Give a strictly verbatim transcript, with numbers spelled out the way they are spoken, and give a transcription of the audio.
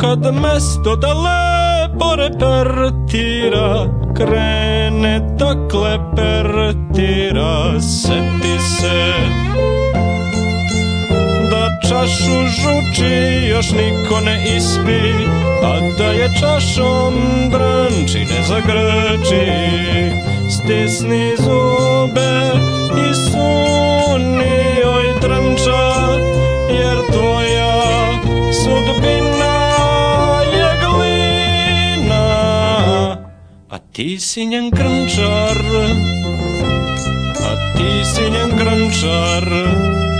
kad mesto da lepo repertira, krene da klepertira. Seti se da čašu žuči još niko ne ispi, a da je čašom branči ne zagrči. Stisni zube i suni, oj tranča, jer tvoja sudbina je glina, a ti si njen grnčar, a ti si njen grnčar.